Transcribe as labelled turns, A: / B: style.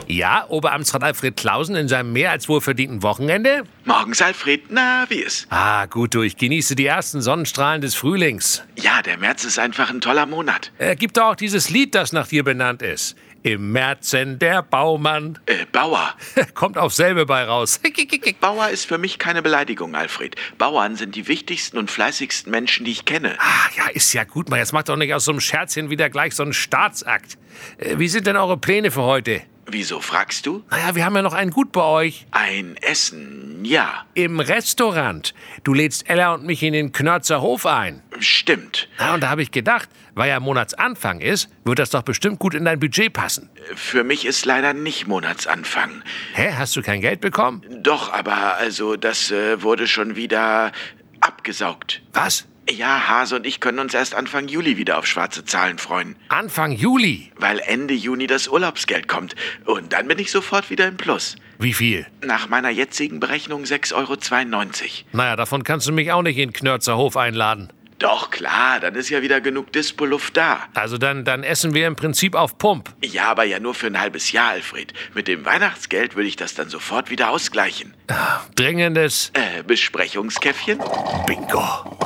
A: Ja, Oberamtsrat Alfred Clausen in seinem mehr als wohlverdienten Wochenende?
B: Morgens, Alfred. Na, wie ist?
A: Gut, du, ich genieße die ersten Sonnenstrahlen des Frühlings.
B: Ja, der März ist einfach ein toller Monat.
A: Gibt doch auch dieses Lied, das nach dir benannt ist. Im Märzen der Baumann.
B: Bauer.
A: Kommt aufs selbe bei raus.
B: Bauer ist für mich keine Beleidigung, Alfred. Bauern sind die wichtigsten und fleißigsten Menschen, die ich kenne.
A: Ja, ist ja gut, man. Jetzt macht doch nicht aus so einem Scherzchen wieder gleich so einen Staatsakt. Wie sind denn eure Pläne für heute?
B: Wieso fragst du?
A: Naja, wir haben ja noch ein Gut bei euch.
B: Ein Essen, ja.
A: Im Restaurant. Du lädst Ella und mich in den Knörzer Hof ein.
B: Stimmt.
A: Und da habe ich gedacht, weil ja Monatsanfang ist, wird das doch bestimmt gut in dein Budget passen.
B: Für mich ist leider nicht Monatsanfang.
A: Hä, hast du kein Geld bekommen?
B: Doch, aber das wurde schon wieder abgesaugt.
A: Was?
B: Ja, Hase und ich können uns erst Anfang Juli wieder auf schwarze Zahlen freuen.
A: Anfang Juli?
B: Weil Ende Juni das Urlaubsgeld kommt. Und dann bin ich sofort wieder im Plus.
A: Wie viel?
B: Nach meiner jetzigen Berechnung 6,92 €.
A: Naja, davon kannst du mich auch nicht in den Knörzer Hof einladen.
B: Doch, klar, dann ist ja wieder genug Dispo-Luft da.
A: Also dann essen wir im Prinzip auf Pump.
B: Ja, aber ja nur für ein halbes Jahr, Alfred. Mit dem Weihnachtsgeld würde ich das dann sofort wieder ausgleichen.
A: Dringendes
B: Besprechungskäffchen?
A: Bingo.